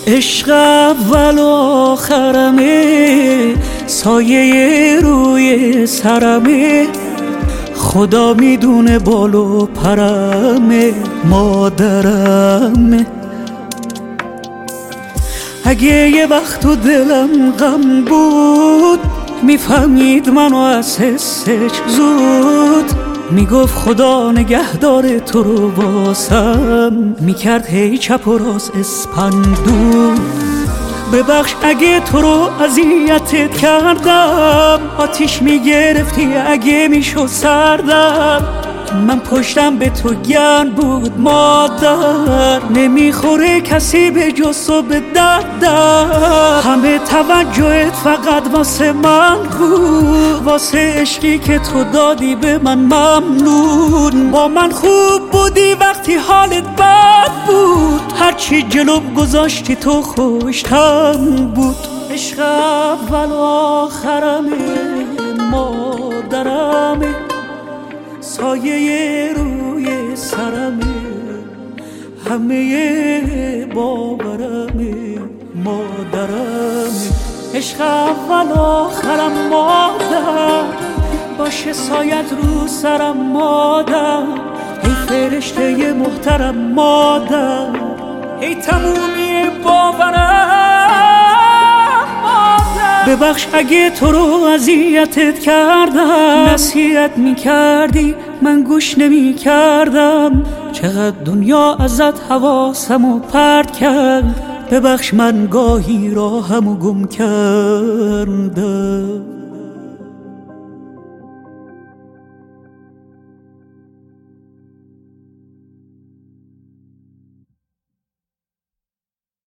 عشق اول و آخرمه، سایه روی سرمه، خدا میدونه بال و پرمه، مادرمه. اگه یه وقت تو دلم غم بود، میفهمید منو از حسش زود، میگفت خدا نگهدار تو رو واسم، میکرد هی چپ و راست اسپندود. ببخش اگه تو رو اذیتت کردم، آتیش میگرفتی اگه میشد سردم، من پشتم به تو گرم بود مادر، نمیخوره کسی به جز تو به دردم، همه توجهت فقط واسه من بود، واسه عشقی که تو دادی به من ممنون. با من خوب بودی وقتی حالت بد بود، هرچی جلوم گذاشتی تو خوشتم بود. عشق اول و آخرمه، مادرمه، سایه روی سرمه، همه باورمه، مادرمه. عشق اول آخرم مادر، باشه سایت رو سرم مادر، ای فرشته محترم مادر، ای تمومی باورم مادر. ببخش اگه تو رو اذیتت کردم، نصیحت میکردی من گوش نمیکردم، چقدر دنیا ازت حواسمو پرت کرد، ببخش من گاهی راهمو گم کردم.